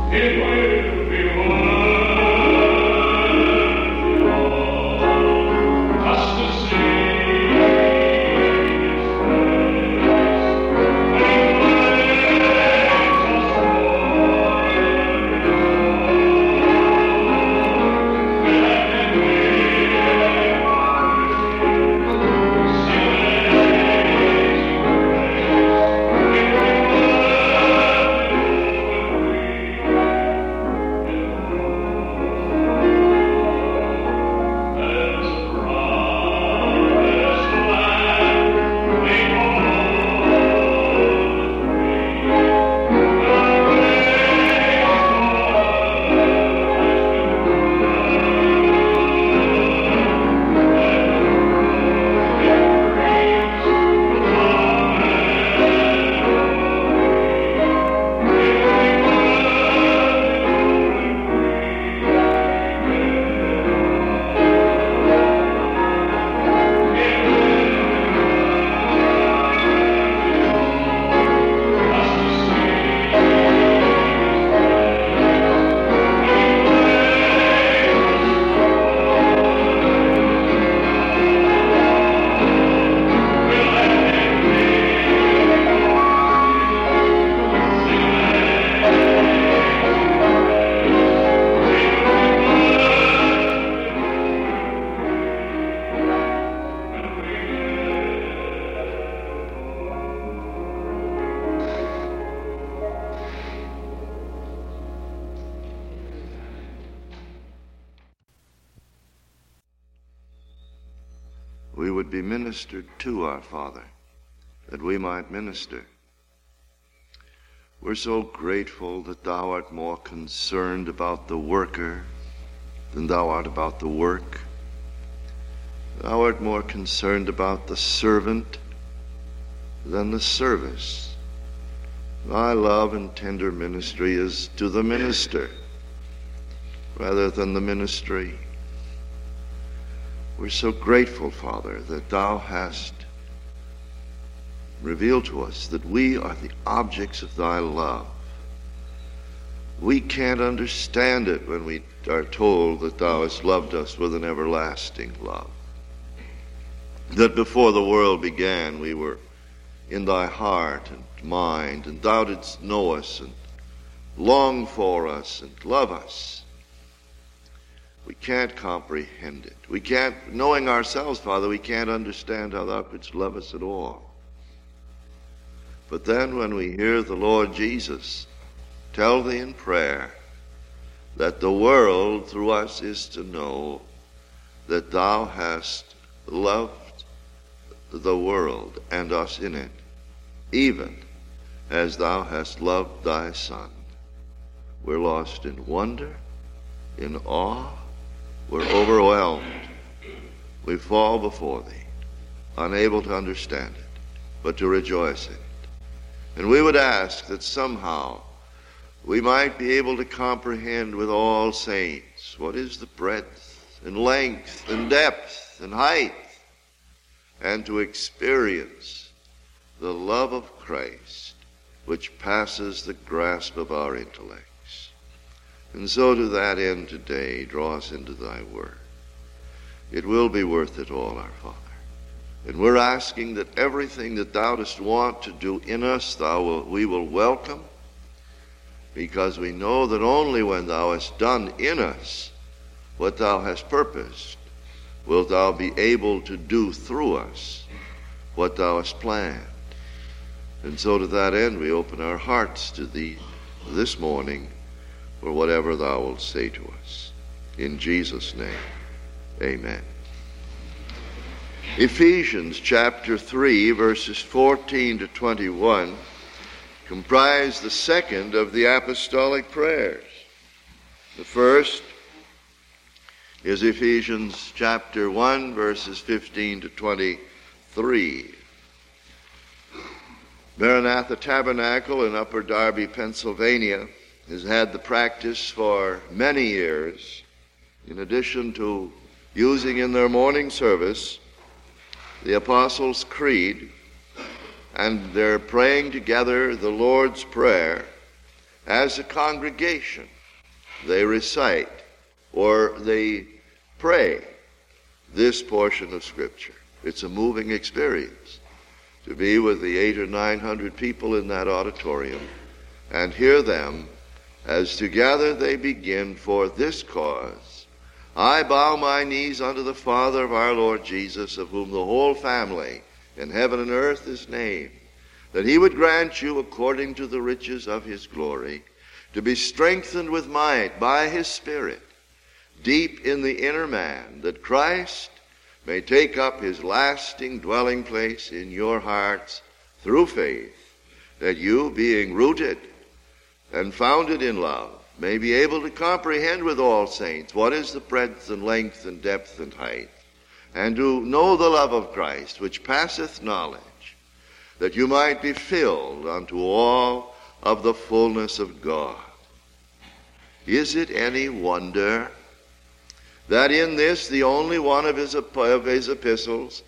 we would be ministered to, our Father, that we might minister. We're so grateful that thou art more concerned about the worker than thou art about the work. Thou art more concerned about the servant than the service. Thy love and tender ministry is to the minister rather than the ministry. We're so grateful, Father, that thou hast revealed to us that we are the objects of thy love. We can't understand it when we are told that thou hast loved us with an everlasting love. That before the world began, we were in thy heart and mind, and thou didst know us and long for us and love us. We can't comprehend it. We can't, knowing ourselves, Father, we can't understand how thou couldst love us at all. But then when we hear the Lord Jesus tell thee in prayer that the world through us is to know that thou hast loved the world and us in it, even as thou hast loved thy Son, we're lost in wonder, in awe, we're overwhelmed. We fall before thee, unable to understand it, but to rejoice in it. And we would ask that somehow we might be able to comprehend with all saints what is the breadth and length and depth and height, and to experience the love of Christ which passes the grasp of our intellects. And so to that end today, draw us into thy word. It will be worth it all, our Father. And we're asking that everything that thou dost want to do in us, we will welcome, because we know that only when thou hast done in us what thou hast purposed, wilt thou be able to do through us what thou hast planned. And so to that end we open our hearts to thee this morning for whatever thou wilt say to us. In Jesus' name, amen. Ephesians chapter 3, verses 14 to 21 comprise the second of the apostolic prayers. The first is Ephesians chapter 1, verses 15 to 23. Maranatha Tabernacle in Upper Darby, Pennsylvania, has had the practice for many years, in addition to using in their morning service the Apostles' Creed, and they're praying together the Lord's Prayer as a congregation, they recite or they pray this portion of Scripture. It's a moving experience to be with the 800 or 900 people in that auditorium and hear them as together they begin, for this cause I bow my knees unto the Father of our Lord Jesus, of whom the whole family in heaven and earth is named, that he would grant you, according to the riches of his glory, to be strengthened with might by his Spirit, deep in the inner man, that Christ may take up his lasting dwelling place in your hearts through faith, that you, being rooted and founded in love, may be able to comprehend with all saints what is the breadth and length and depth and height, and to know the love of Christ, which passeth knowledge, that you might be filled unto all of the fullness of God. Is it any wonder that in this, the only one of his epistles,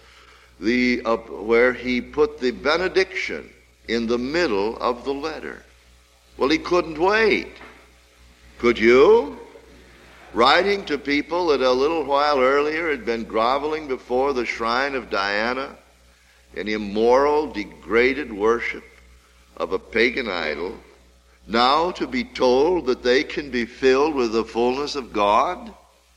where he put the benediction in the middle of the letter? Well, he couldn't wait. Could you? Writing to people that a little while earlier had been groveling before the shrine of Diana in immoral, degraded worship of a pagan idol, now to be told that they can be filled with the fullness of God?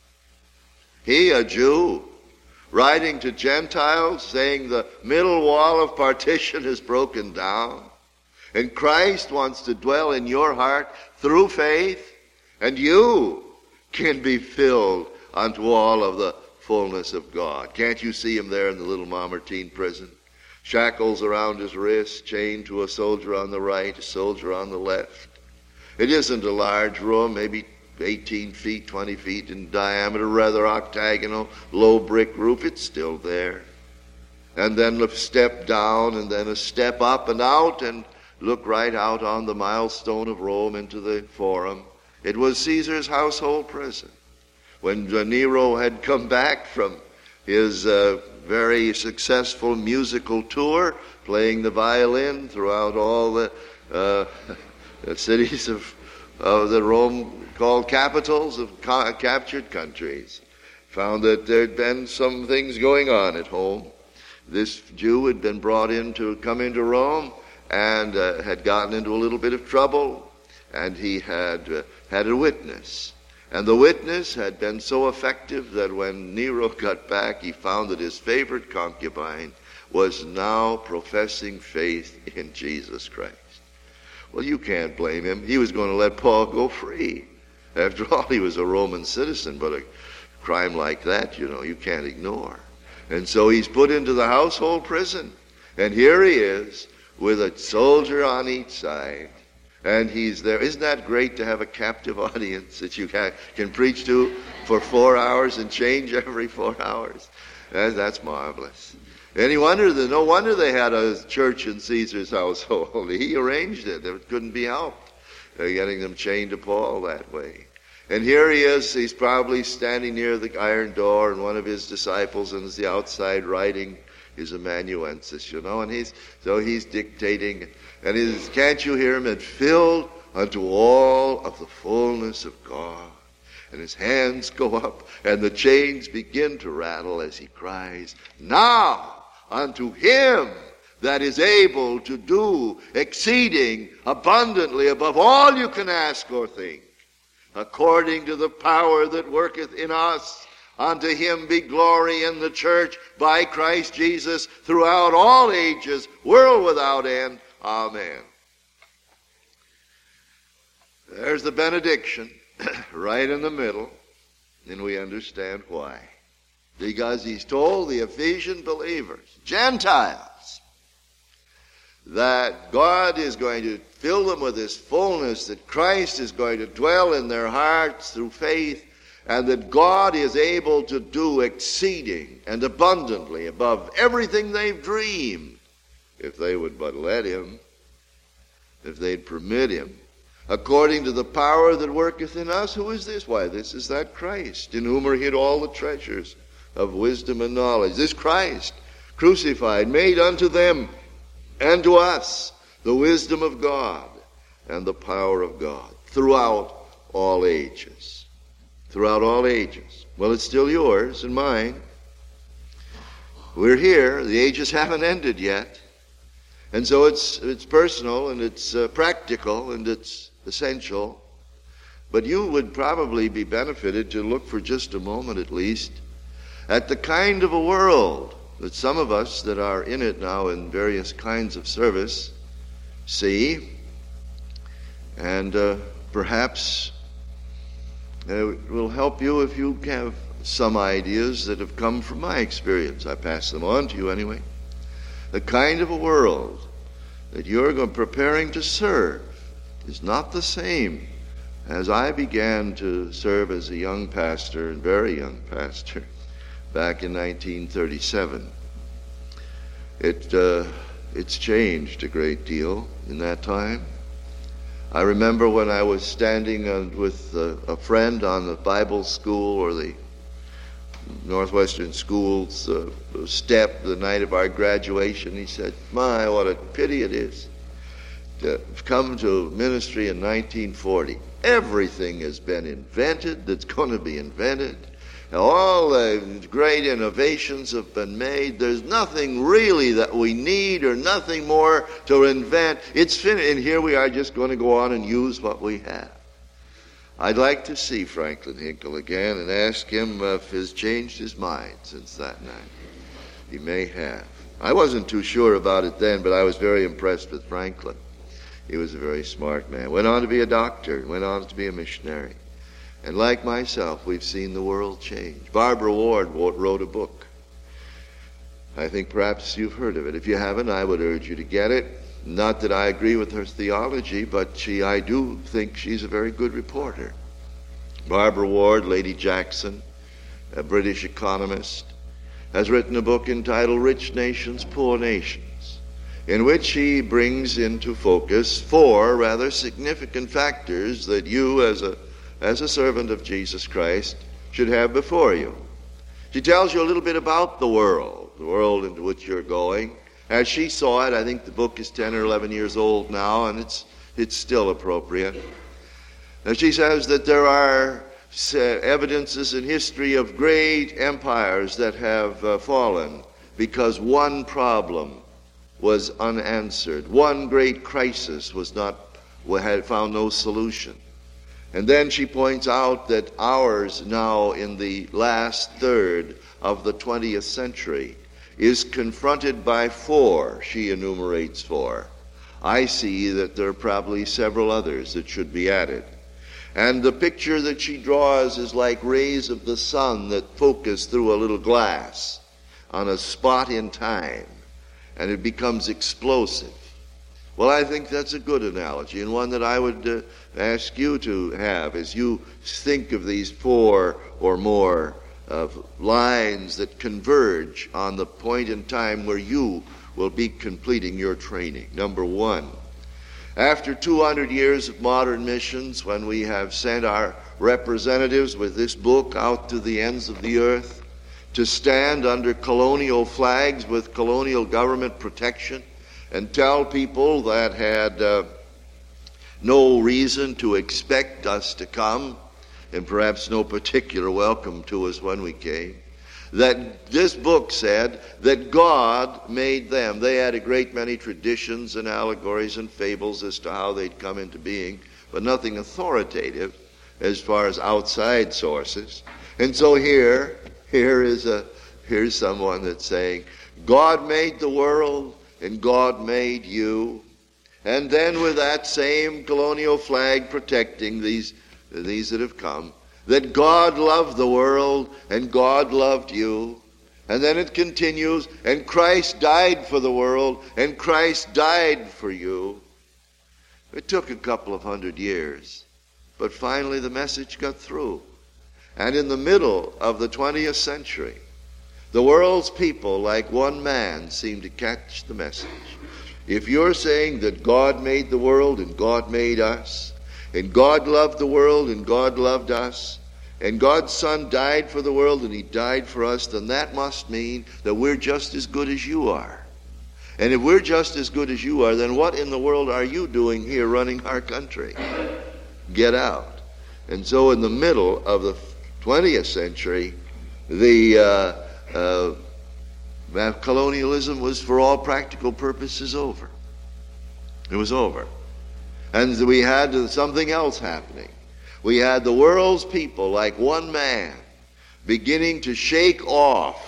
He, a Jew, writing to Gentiles, saying the middle wall of partition is broken down, and Christ wants to dwell in your heart through faith, and you can be filled unto all of the fullness of God. Can't you see him there in the little Mamertine prison? Shackles around his wrists, chained to a soldier on the right, a soldier on the left. It isn't a large room, maybe 18 feet, 20 feet in diameter, rather octagonal, low brick roof. It's still there. And then a step down, and then a step up and out, and look right out on the milestone of Rome into the Forum. It was Caesar's household prison. When Nero had come back from his very successful musical tour, playing the violin throughout all the cities of the Rome called capitals of captured countries, found that there had been some things going on at home. This Jew had been brought in to come into Rome and had gotten into a little bit of trouble, and he had had a witness. And the witness had been so effective that when Nero got back, he found that his favorite concubine was now professing faith in Jesus Christ. Well, you can't blame him. He was going to let Paul go free. After all, he was a Roman citizen, but a crime like that, you can't ignore. And so he's put into the household prison. And here he is with a soldier on each side. And he's there. Isn't that great to have a captive audience that you can preach to for 4 hours and change every 4 hours? That's marvelous. No wonder they had a church in Caesar's household. He arranged it. It couldn't be helped, getting them chained to Paul that way. And here he is. He's probably standing near the iron door, and one of his disciples is the outside writing his amanuensis, and he's dictating. And can't you hear him? And filled unto all of the fullness of God. And his hands go up, and the chains begin to rattle as he cries, "Now unto him that is able to do exceeding abundantly above all you can ask or think, according to the power that worketh in us, unto him be glory in the church by Christ Jesus throughout all ages, world without end. Amen." There's the benediction right in the middle, and we understand why. Because he's told the Ephesian believers, Gentiles, that God is going to fill them with his fullness, that Christ is going to dwell in their hearts through faith, and that God is able to do exceeding and abundantly above everything they've dreamed, if they would but let him, if they'd permit him, according to the power that worketh in us. Who is this? Why, this is that Christ, in whom are hid all the treasures of wisdom and knowledge. This Christ, crucified, made unto them and to us the wisdom of God, and the power of God throughout all ages. Throughout all ages. Well, it's still yours and mine. We're here. The ages haven't ended yet. And so it's personal and it's practical and it's essential. But you would probably be benefited to look for just a moment at least at the kind of a world that some of us that are in it now in various kinds of service see. And perhaps it will help you if you have some ideas that have come from my experience. I pass them on to you anyway. The kind of a world that you're preparing to serve is not the same as I began to serve as a young pastor, and very young pastor, back in 1937. It's changed a great deal in that time. I remember when I was standing with a friend on the Bible school or the Northwestern School's step the night of our graduation. He said, "My, what a pity it is to come to ministry in 1940. Everything has been invented that's going to be invented. All the great innovations have been made. There's nothing really that we need or nothing more to invent. It's finished, and here we are just going to go on and use what we have." I'd like to see Franklin Hinkle again and ask him if he's changed his mind since that night. He may have. I wasn't too sure about it then, but I was very impressed with Franklin. He was a very smart man. Went on to be a doctor, went on to be a missionary. And like myself, we've seen the world change. Barbara Ward wrote a book. I think perhaps you've heard of it. If you haven't, I would urge you to get it. Not that I agree with her theology, but I do think she's a very good reporter. Barbara Ward, Lady Jackson, a British economist, has written a book entitled Rich Nations, Poor Nations, in which she brings into focus 4 rather significant factors that you as a servant of Jesus Christ should have before you. She tells you a little bit about the world into which you're going. As she saw it, I think the book is 10 or 11 years old now, and it's still appropriate. Now, she says that there are evidences in history of great empires that have fallen because one problem was unanswered. One great crisis had found no solution. And then she points out that ours now in the last third of the 20th century is confronted by 4. She enumerates 4. I see that there are probably several others that should be added. And the picture that she draws is like rays of the sun that focus through a little glass on a spot in time, and it becomes explosive. Well, I think that's a good analogy, and one that I would ask you to have as you think of these 4 or more lines that converge on the point in time where you will be completing your training. Number 1, after 200 years of modern missions, when we have sent our representatives with this book out to the ends of the earth to stand under colonial flags with colonial government protection and tell people that had no reason to expect us to come, and perhaps no particular welcome to us when we came, that this book said that God made them. They had a great many traditions and allegories and fables as to how they'd come into being, but nothing authoritative as far as outside sources. And so here's someone that's saying, God made the world and God made you. And then with that same colonial flag protecting these that have come, that God loved the world and God loved you. And then it continues, and Christ died for the world and Christ died for you. It took a couple of 100 years, but finally the message got through. And in the middle of the 20th century, the world's people, like one man, seemed to catch the message. If you're saying that God made the world and God made us, and God loved the world and God loved us, and God's Son died for the world and He died for us, then that must mean that we're just as good as you are. And if we're just as good as you are, then what in the world are you doing here running our country? Get out. And so in the middle of the 20th century, the colonialism was for all practical purposes over. It was over. And we had something else happening. We had the world's people, like one man, beginning to shake off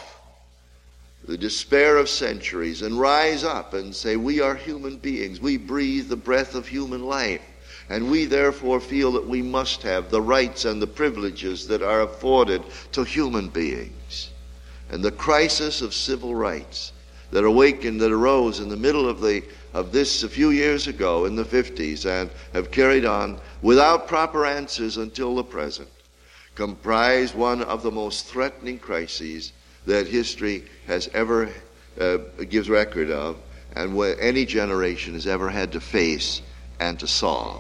the despair of centuries and rise up and say, we are human beings. We breathe the breath of human life. And we therefore feel that we must have the rights and the privileges that are afforded to human beings. And the crisis of civil rights that arose in the middle of this a few years ago in the 50s and have carried on without proper answers until the present, comprise one of the most threatening crises that history has ever gives record of, and where any generation has ever had to face and to solve.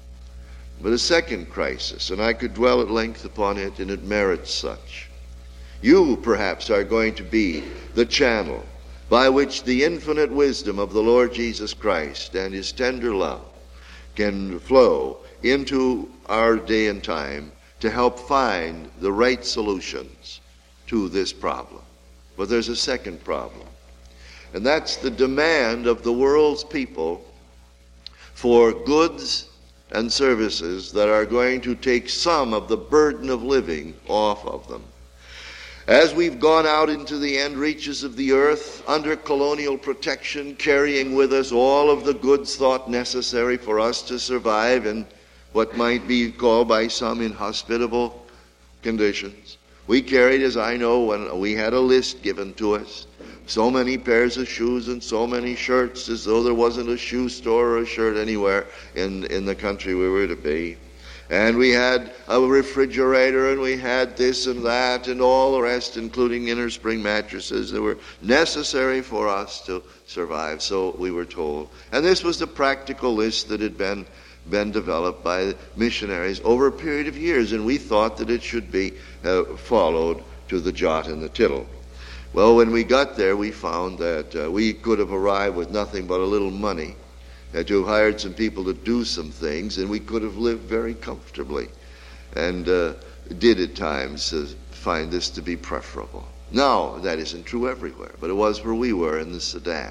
But a second crisis, and I could dwell at length upon it, and it merits such. You, perhaps, are going to be the channel by which the infinite wisdom of the Lord Jesus Christ and his tender love can flow into our day and time to help find the right solutions to this problem. But there's a second problem, and that's the demand of the world's people for goods and services that are going to take some of the burden of living off of them. As we've gone out into the end reaches of the earth under colonial protection, carrying with us all of the goods thought necessary for us to survive in what might be called by some inhospitable conditions, we carried, as I know, when we had a list given to us, so many pairs of shoes and so many shirts, as though there wasn't a shoe store or a shirt anywhere in the country we were to be. And we had a refrigerator, and we had this and that and all the rest, including inner spring mattresses that were necessary for us to survive, so we were told. And this was the practical list that had been developed by missionaries over a period of years, and we thought that it should be followed to the jot and the tittle. Well, when we got there, we found that we could have arrived with nothing but a little money, to have hired some people to do some things, and we could have lived very comfortably, and did at times find this to be preferable. Now, that isn't true everywhere, but it was where we were in the Sudan.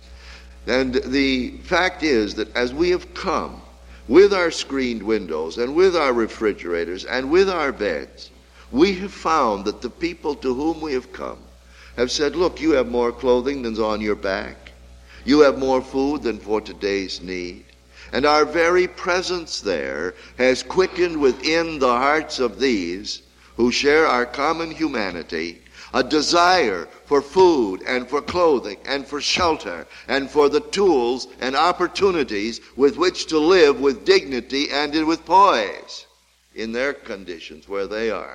And the fact is that as we have come with our screened windows and with our refrigerators and with our beds, we have found that the people to whom we have come have said, look, you have more clothing than's on your back. You have more food than for today's need. And our very presence there has quickened within the hearts of these who share our common humanity a desire for food and for clothing and for shelter and for the tools and opportunities with which to live with dignity and with poise in their conditions where they are.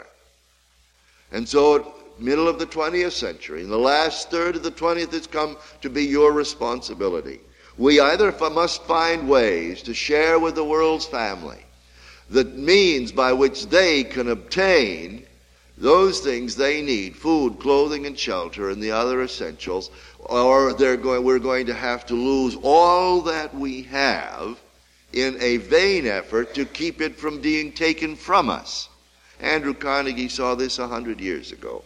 And so, middle of the 20th century, in the last third of the 20th, it's come to be your responsibility. We either must find ways to share with the world's family the means by which they can obtain those things they need, food, clothing, and shelter, and the other essentials, or we're going to have to lose all that we have in a vain effort to keep it from being taken from us. Andrew Carnegie saw this 100 years ago.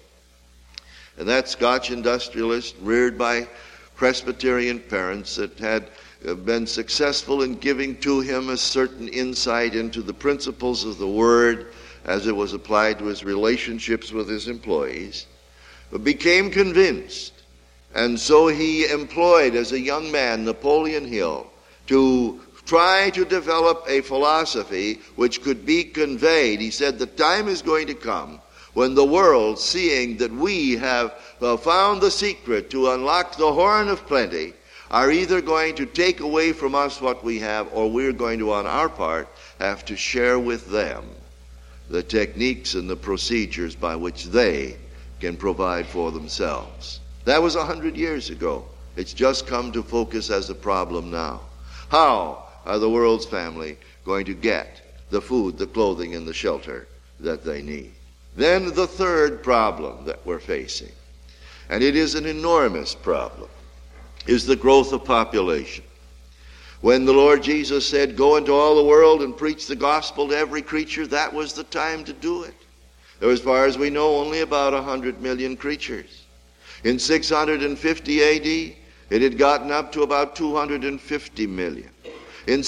And that Scotch industrialist, reared by Presbyterian parents that had been successful in giving to him a certain insight into the principles of the Word as it was applied to his relationships with his employees, became convinced. And so he employed, as a young man, Napoleon Hill, to try to develop a philosophy which could be conveyed. He said, the time is going to come when the world, seeing that we have found the secret to unlock the horn of plenty, are either going to take away from us what we have, or we're going to, on our part, have to share with them the techniques and the procedures by which they can provide for themselves. That was 100 years ago. It's just come to focus as a problem now. How are the world's family going to get the food, the clothing, and the shelter that they need? Then the third problem that we're facing, and it is an enormous problem, is the growth of population. When the Lord Jesus said, "Go into all the world and preach the gospel to every creature," that was the time to do it. There were, as far as we know, only about 100 million creatures. In 650 AD, it had gotten up to about 250 million. In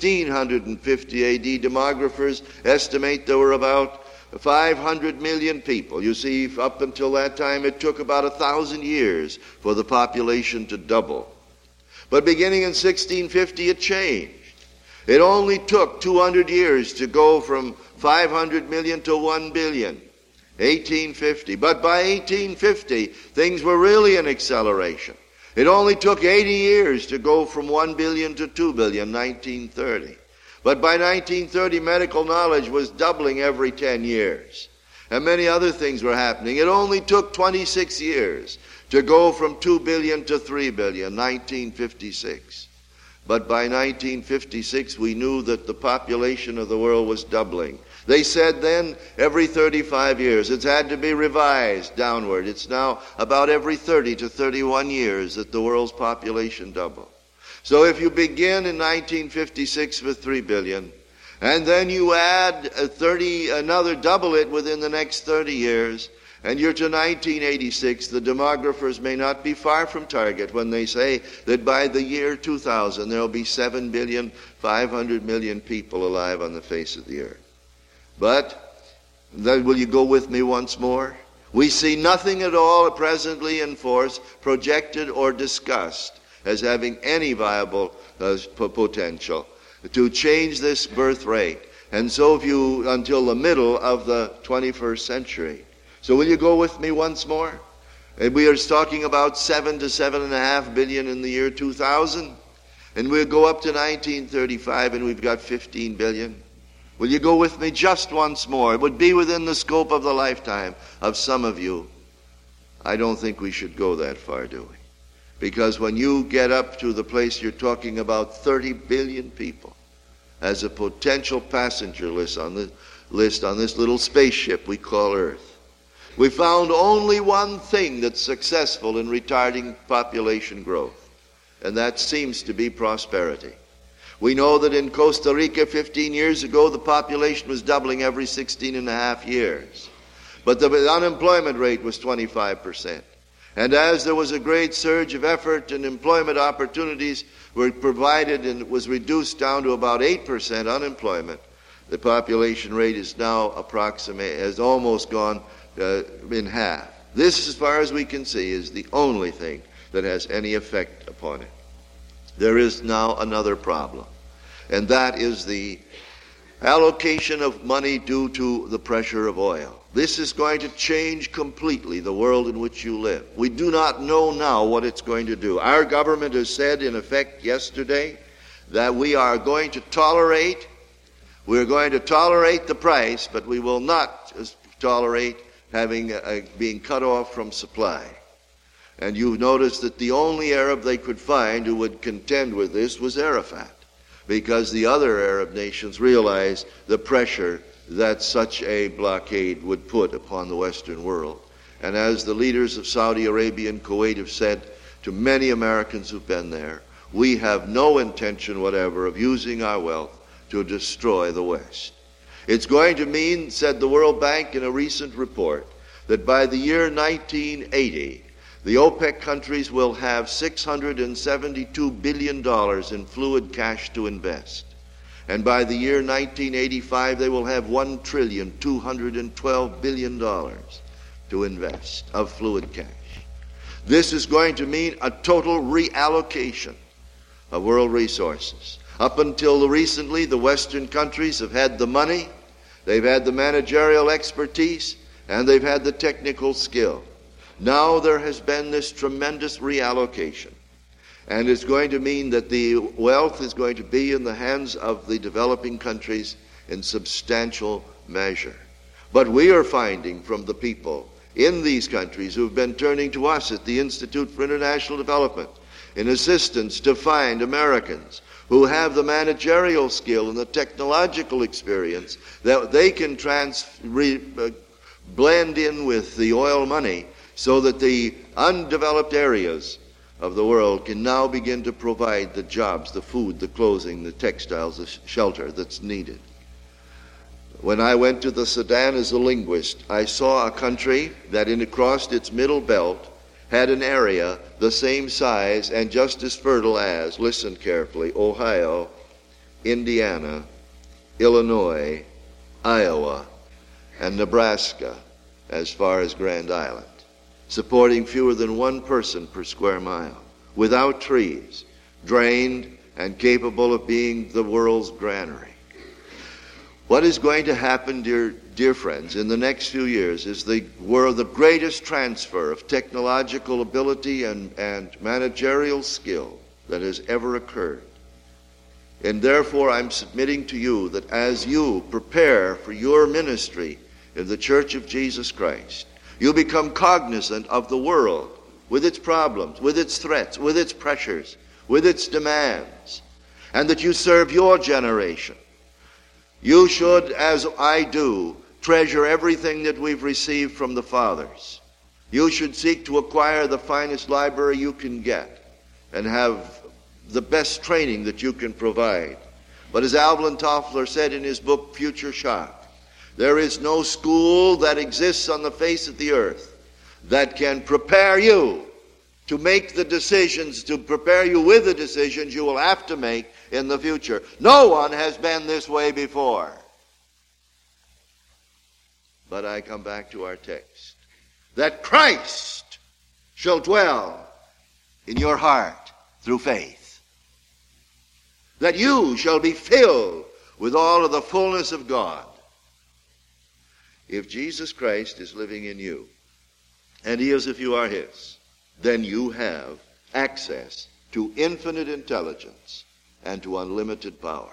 1650 AD, demographers estimate there were about 500 million people. You see, up until that time, it took about 1,000 years for the population to double. But beginning in 1650, it changed. It only took 200 years to go from 500 million to 1 billion. 1850. But by 1850, things were really an acceleration. It only took 80 years to go from 1 billion to 2 billion, 1930. But by 1930, medical knowledge was doubling every 10 years. And many other things were happening. It only took 26 years to go from 2 billion to 3 billion, 1956. But by 1956, we knew that the population of the world was doubling. They said then every 35 years. It's had to be revised downward. It's now about every 30 to 31 years that the world's population doubles. So if you begin in 1956 with 3 billion, and then you add another double it within the next 30 years, and you're to 1986, the demographers may not be far from target when they say that by the year 2000, there will be 7,500,000,000 people alive on the face of the earth. But, will you go with me once more? We see nothing at all presently in force, projected or discussed, as having any viable potential to change this birth rate. And so until the middle of the 21st century. So will you go with me once more? And we are talking about 7 to 7.5 billion in the year 2000. And we'll go up to 1935 and we've got 15 billion. Will you go with me just once more? It would be within the scope of the lifetime of some of you. I don't think we should go that far, do we? Because when you get up to the place you're talking about 30 billion people as a potential passenger list on this little spaceship we call Earth. We found only one thing that's successful in retarding population growth, and that seems to be prosperity. We know that in Costa Rica 15 years ago, the population was doubling every 16 and a half years. But the unemployment rate was 25%. And as there was a great surge of effort and employment opportunities were provided and was reduced down to about 8% unemployment, the population rate is now has almost gone in half. This, as far as we can see, is the only thing that has any effect upon it. There is now another problem, and that is the allocation of money due to the pressure of oil. This is going to change completely the world in which you live. We do not know now what it's going to do. Our government has said, in effect, yesterday, that we're going to tolerate the price, but we will not tolerate being cut off from supply. And you've noticed that the only Arab they could find who would contend with this was Arafat, because the other Arab nations realized the pressure that such a blockade would put upon the Western world. And as the leaders of Saudi Arabia and Kuwait have said to many Americans who've been there, we have no intention whatever of using our wealth to destroy the West. It's going to mean, said the World Bank in a recent report, that by the year 1980, the OPEC countries will have $672 billion in fluid cash to invest. And by the year 1985, they will have $1,212 billion to invest of fluid cash. This is going to mean a total reallocation of world resources. Up until recently, the Western countries have had the money, they've had the managerial expertise, and they've had the technical skill. Now there has been this tremendous reallocation. And it's going to mean that the wealth is going to be in the hands of the developing countries in substantial measure. But we are finding from the people in these countries who've been turning to us at the Institute for International Development in assistance to find Americans who have the managerial skill and the technological experience that they can blend in with the oil money so that the undeveloped areas of the world can now begin to provide the jobs, the food, the clothing, the textiles, the shelter that's needed. When I went to the Sudan as a linguist, I saw a country that across its middle belt had an area the same size and just as fertile as, listen carefully, Ohio, Indiana, Illinois, Iowa, and Nebraska as far as Grand Island, supporting fewer than one person per square mile, without trees, drained and capable of being the world's granary. What is going to happen, dear friends, in the next few years is the greatest transfer of technological ability and managerial skill that has ever occurred. And therefore, I'm submitting to you that as you prepare for your ministry in the Church of Jesus Christ, you become cognizant of the world with its problems, with its threats, with its pressures, with its demands, and that you serve your generation. You should, as I do, treasure everything that we've received from the fathers. You should seek to acquire the finest library you can get and have the best training that you can provide. But as Alvin Toffler said in his book, Future Shock, there is no school that exists on the face of the earth that can prepare you to make the decisions, to prepare you with the decisions you will have to make in the future. No one has been this way before. But I come back to our text, that Christ shall dwell in your heart through faith, that you shall be filled with all of the fullness of God. If Jesus Christ is living in you, and he is if you are his, then you have access to infinite intelligence and to unlimited power.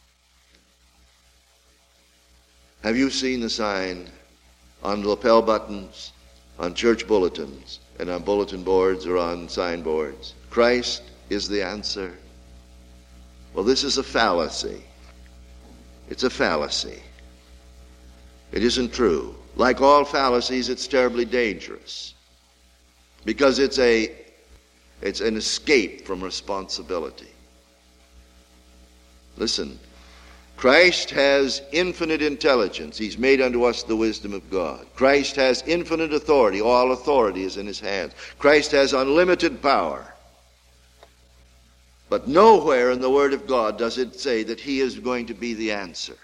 Have you seen the sign on lapel buttons, on church bulletins, and on bulletin boards or on signboards? Christ is the answer. Well, this is a fallacy. It's a fallacy. It isn't true. Like all fallacies, it's terribly dangerous, because it's an escape from responsibility. Listen, Christ has infinite intelligence. He's made unto us the wisdom of God. Christ has infinite authority. All authority is in his hands. Christ has unlimited power. But nowhere in the Word of God does it say that he is going to be the answer.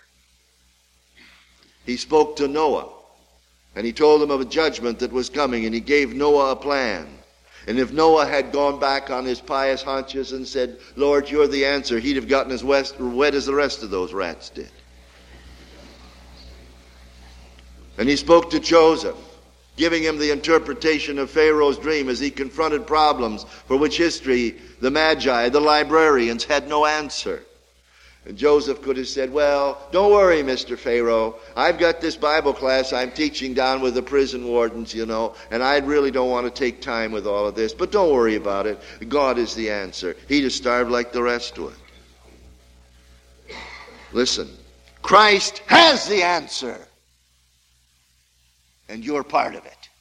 He spoke to Noah, and he told him of a judgment that was coming, and he gave Noah a plan. And if Noah had gone back on his pious haunches and said, Lord, you're the answer, he'd have gotten as wet as the rest of those rats did. And he spoke to Joseph, giving him the interpretation of Pharaoh's dream as he confronted problems for which history, the Magi, the librarians had no answer. And Joseph could have said, well, don't worry, Mr. Pharaoh. I've got this Bible class I'm teaching down with the prison wardens, and I really don't want to take time with all of this. But don't worry about it. God is the answer. He'd have starved like the rest would. Listen, Christ has the answer. And you're part of it.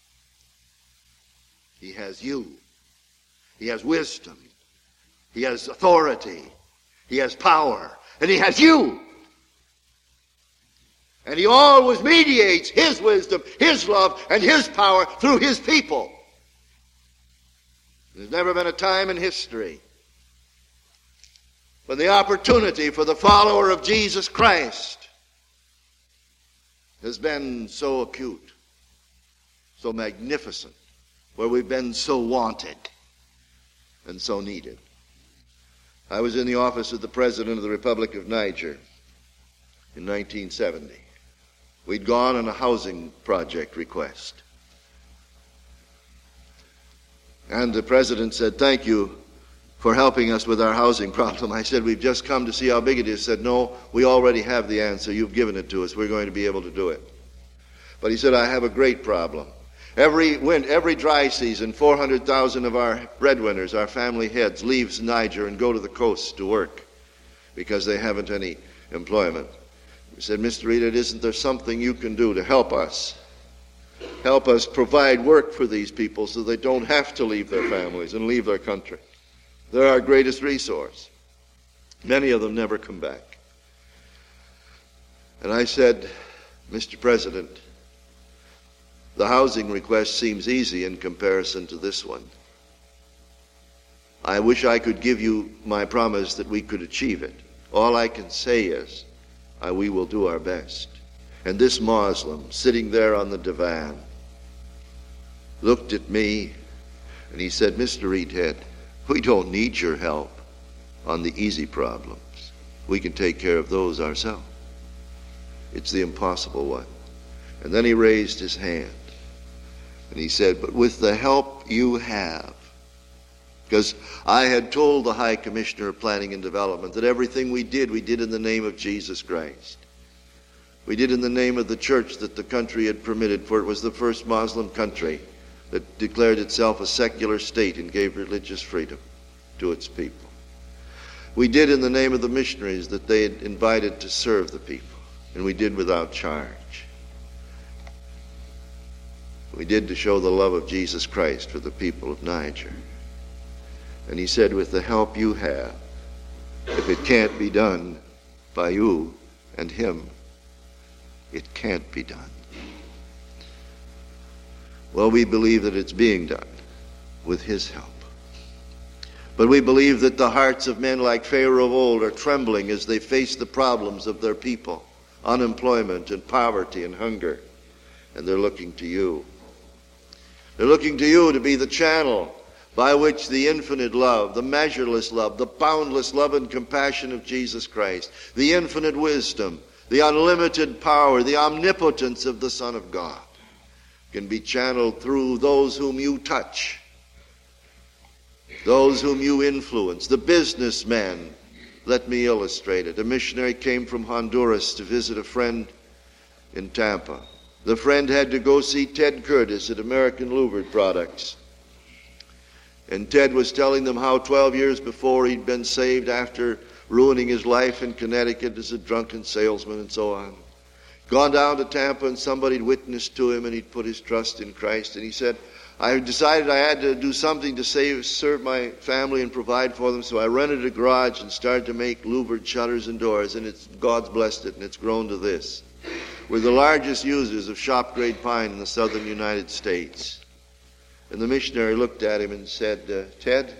He has you. He has wisdom. He has authority. He has power. And he has you. And he always mediates his wisdom, his love, and his power through his people. There's never been a time in history when the opportunity for the follower of Jesus Christ has been so acute, so magnificent, where we've been so wanted and so needed. I was in the office of the President of the Republic of Niger in 1970. We'd gone on a housing project request. And the President said, thank you for helping us with our housing problem. I said, we've just come to see how big it is. He said, no, we already have the answer. You've given it to us. We're going to be able to do it. But he said, I have a great problem. Every dry season, 400,000 of our breadwinners, our family heads, leaves Niger and go to the coast to work because they haven't any employment. We said, Mr. Reed, isn't there something you can do to help us? Help us provide work for these people so they don't have to leave their families and leave their country. They're our greatest resource. Many of them never come back. And I said, Mr. President, the housing request seems easy in comparison to this one. I wish I could give you my promise that we could achieve it. All I can say is, we will do our best. And this Muslim, sitting there on the divan, looked at me and he said, Mr. Reedhead, we don't need your help on the easy problems. We can take care of those ourselves. It's the impossible one. And then he raised his hand and he said, but with the help you have, because I had told the High Commissioner of Planning and Development that everything we did in the name of Jesus Christ. We did in the name of the church that the country had permitted, for it was the first Muslim country that declared itself a secular state and gave religious freedom to its people. We did in the name of the missionaries that they had invited to serve the people, and we did without charge. We did to show the love of Jesus Christ for the people of Niger. And he said, with the help you have, if it can't be done by you and him, it can't be done. Well, we believe that it's being done with his help. But we believe that the hearts of men like Pharaoh of old are trembling as they face the problems of their people, unemployment and poverty and hunger. And they're looking to you. They're looking to you to be the channel by which the infinite love, the measureless love, the boundless love and compassion of Jesus Christ, the infinite wisdom, the unlimited power, the omnipotence of the Son of God can be channeled through those whom you touch, those whom you influence, the businessmen. Let me illustrate it. A missionary came from Honduras to visit a friend in Tampa. The friend had to go see Ted Curtis at American Louvered Products. And Ted was telling them how 12 years before he'd been saved after ruining his life in Connecticut as a drunken salesman and so on. Gone down to Tampa and somebody had witnessed to him and he'd put his trust in Christ. And he said, I decided I had to do something to serve my family and provide for them, so I rented a garage and started to make louvered shutters and doors, and God's blessed it, and it's grown to this. We're the largest users of shop-grade pine in the southern United States. And the missionary looked at him and said, Ted,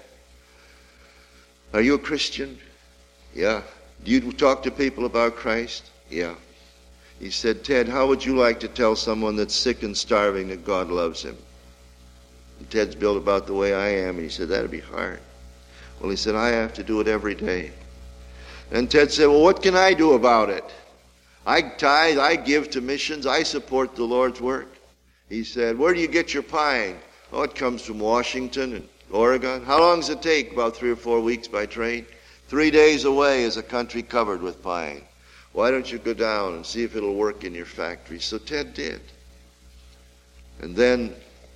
are you a Christian? Yeah. Do you talk to people about Christ? Yeah. He said, Ted, how would you like to tell someone that's sick and starving that God loves him? And Ted's built about the way I am, and he said, that'd be hard. Well, he said, I have to do it every day. And Ted said, well, what can I do about it? I tithe, I give to missions, I support the Lord's work. He said, where do you get your pine? Oh, it comes from Washington and Oregon. How long does it take? About 3 or 4 weeks by train. 3 days away is a country covered with pine. Why don't you go down and see if it'll work in your factory? So Ted did. And then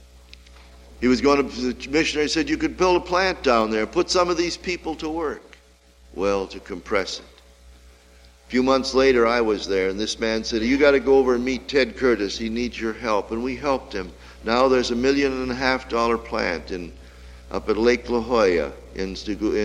he was going to, the missionary said, you could build a plant down there, put some of these people to work. Well, to compress it. A few months later, I was there, and this man said, you got to go over and meet Ted Curtis. He needs your help. And we helped him. Now there's $1.5 million plant up at Lake La Jolla in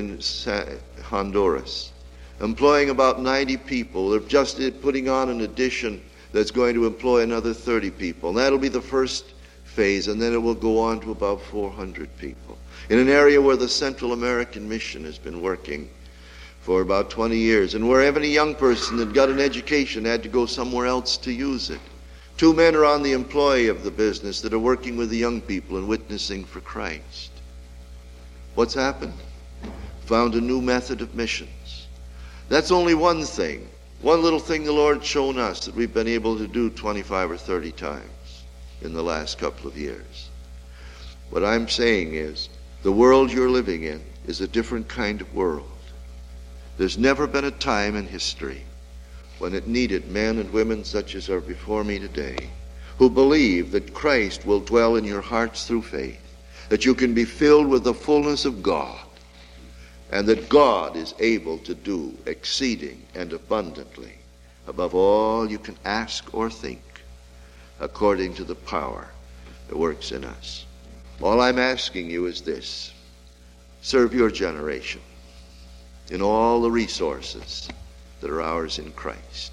Honduras, employing about 90 people. They're just putting on an addition that's going to employ another 30 people. And that'll be the first phase, and then it will go on to about 400 people. In an area where the Central American Mission has been working for about 20 years, and where any young person that got an education had to go somewhere else to use it. 2 men are on the employee of the business that are working with the young people and witnessing for Christ. What's happened? Found a new method of missions. That's only one thing. One little thing the Lord's shown us that we've been able to do 25 or 30 times in the last couple of years. What I'm saying is, the world you're living in is a different kind of world. There's never been a time in history when it needed men and women such as are before me today, who believe that Christ will dwell in your hearts through faith, that you can be filled with the fullness of God, and that God is able to do exceeding and abundantly above all you can ask or think, according to the power that works in us. All I'm asking you is this: serve your generation in all the resources that are ours in Christ.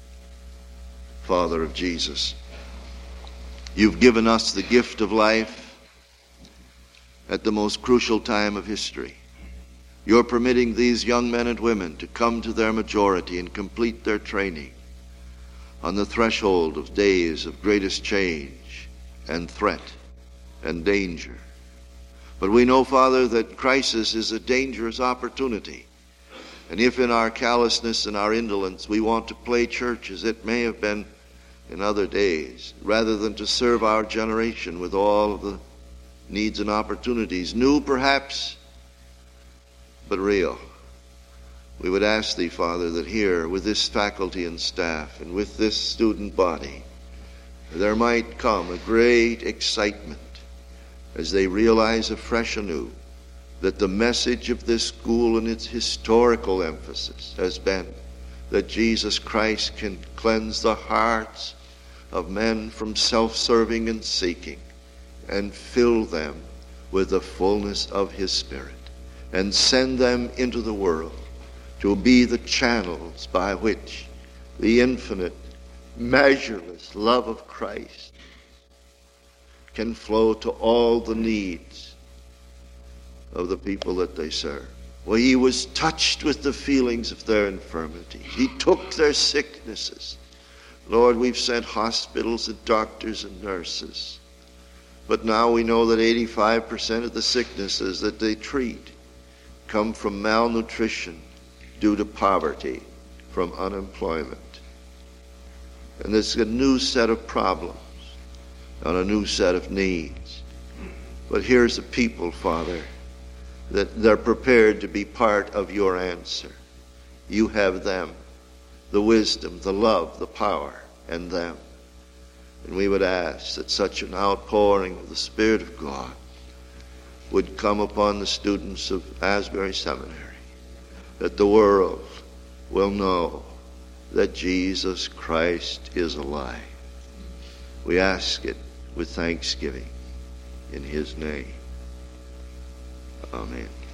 Father of Jesus, you've given us the gift of life at the most crucial time of history. You're permitting these young men and women to come to their majority and complete their training on the threshold of days of greatest change and threat and danger. But we know, Father, that crisis is a dangerous opportunity. And if in our callousness and our indolence we want to play church as it may have been in other days, rather than to serve our generation with all of the needs and opportunities, new perhaps, but real, we would ask thee, Father, that here with this faculty and staff and with this student body, there might come a great excitement as they realize afresh anew that the message of this school and its historical emphasis has been that Jesus Christ can cleanse the hearts of men from self-serving and seeking and fill them with the fullness of his Spirit and send them into the world to be the channels by which the infinite, measureless love of Christ can flow to all the needs of the people that they serve. Well, he was touched with the feelings of their infirmity. He took their sicknesses. Lord, we've sent hospitals and doctors and nurses. But now we know that 85% of the sicknesses that they treat come from malnutrition due to poverty, from unemployment. And there's a new set of problems and a new set of needs. But here's a people, Father, that they're prepared to be part of your answer. You have them, the wisdom, the love, the power, and them. And we would ask that such an outpouring of the Spirit of God would come upon the students of Asbury Seminary, that the world will know that Jesus Christ is alive. We ask it with thanksgiving in his name. Amen.